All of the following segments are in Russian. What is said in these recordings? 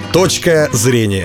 Точка зрения.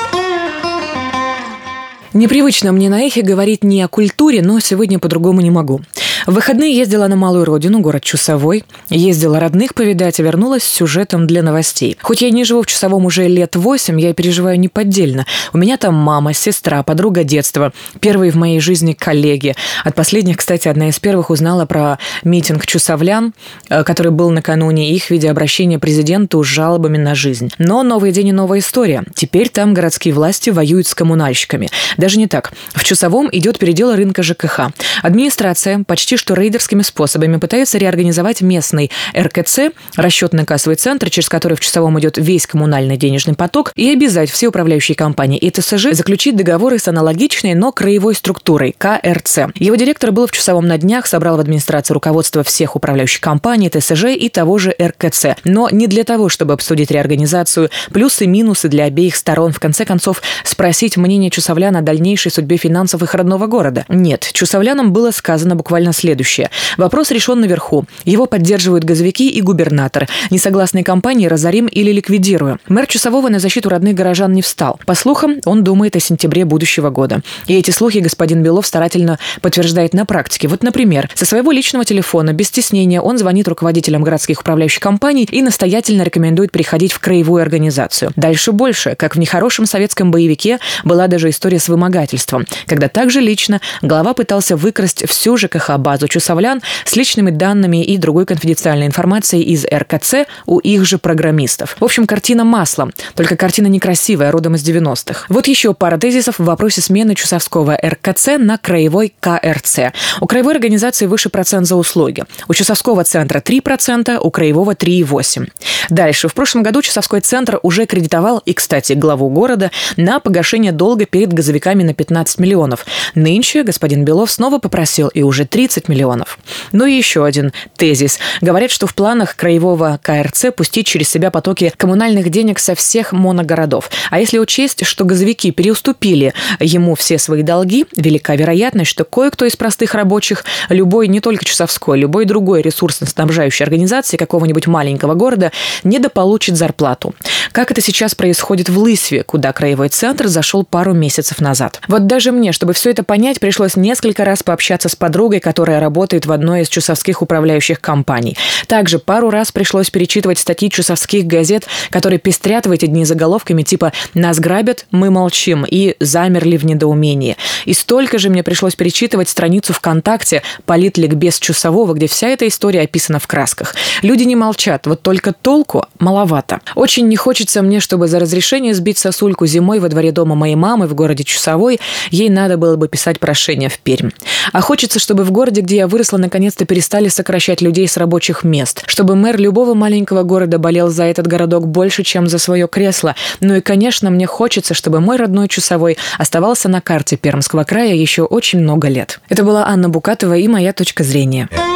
Непривычно мне на эхе говорить не о культуре, но сегодня по-другому не могу. В выходные ездила на малую родину, город Чусовой. Ездила родных повидать, а вернулась с сюжетом для новостей. Хоть я не живу в Чусовом уже лет 8, я переживаю неподдельно. У меня там мама, сестра, подруга детства, первые в моей жизни коллеги. От последних, кстати, одна из первых узнала про митинг чусовлян, который был накануне их видеообращения президенту с жалобами на жизнь. Но новый день и новая история. Теперь там городские власти воюют с коммунальщиками. Даже не так. В Чусовом идет передел рынка ЖКХ. Администрация почти что рейдерскими способами пытается реорганизовать местный РКЦ, расчетно-кассовый центр, через который в Чусовом идет весь коммунальный денежный поток, и обязать все управляющие компании и ТСЖ заключить договоры с аналогичной, но краевой структурой – КРЦ. Его директор был в Чусовом на днях, собрал в администрации руководство всех управляющих компаний, ТСЖ и того же РКЦ. Но не для того, чтобы обсудить реорганизацию, плюсы и минусы для обеих сторон, в конце концов, спросить мнение чусовлян о дальнейшей судьбе финансов их родного города. Нет, чусовлянам было сказано буквально следующее. Вопрос решен наверху. Его поддерживают газовики и губернатор. Несогласные компании разорим или ликвидируем. Мэр Чусового на защиту родных горожан не встал. По слухам, он думает о сентябре будущего года. И эти слухи господин Белов старательно подтверждает на практике. Вот, например, со своего личного телефона, без стеснения, он звонит руководителям городских управляющих компаний и настоятельно рекомендует приходить в краевую организацию. Дальше больше. Как в нехорошем советском боевике была даже история с вымогательством, когда также лично глава пытался выкрасть всю ЖКХ-базу чусовлян с личными данными и другой конфиденциальной информацией из РКЦ у их же программистов. В общем, картина маслом. Только картина некрасивая, родом из 90-х. Вот еще пара тезисов в вопросе смены чусовского РКЦ на краевой КРЦ. У краевой организации выше процент за услуги. У чусовского центра 3%, у краевого 3,8%. Дальше. В прошлом году чусовской центр уже кредитовал и, кстати, главу города на погашение долга перед газовиками на 15 миллионов. Нынче господин Белов снова попросил и уже 30 миллионов. Ну и еще один тезис. Говорят, что в планах краевого КРЦ пустить через себя потоки коммунальных денег со всех моногородов. А если учесть, что газовики переуступили ему все свои долги, велика вероятность, что кое-кто из простых рабочих, любой, не только чусовской, любой другой ресурсно-снабжающей организации какого-нибудь маленького города недополучит зарплату. Как это сейчас происходит в Лысьве, куда краевой центр зашел пару месяцев назад. Вот даже мне, чтобы все это понять, пришлось несколько раз пообщаться с подругой, которая работает в одной из чусовских управляющих компаний. Также пару раз пришлось перечитывать статьи чусовских газет, которые пестрят в эти дни заголовками типа «Нас грабят, мы молчим» и «Замерли в недоумении». И столько же мне пришлось перечитывать страницу ВКонтакте «Политликбез Чусового», где вся эта история описана в красках. Люди не молчат, вот только толку маловато. Очень не хочется мне, чтобы за разрешение сбить сосульку зимой во дворе дома моей мамы в городе Чусовой ей надо было бы писать прошение в Пермь. А хочется, чтобы в городе, где я выросла, наконец-то перестали сокращать людей с рабочих мест. Чтобы мэр любого маленького города болел за этот городок больше, чем за свое кресло. Ну и, конечно, мне хочется, чтобы мой родной Чусовой оставался на карте Пермского края еще очень много лет. Это была Анна Букатова и «Моя точка зрения».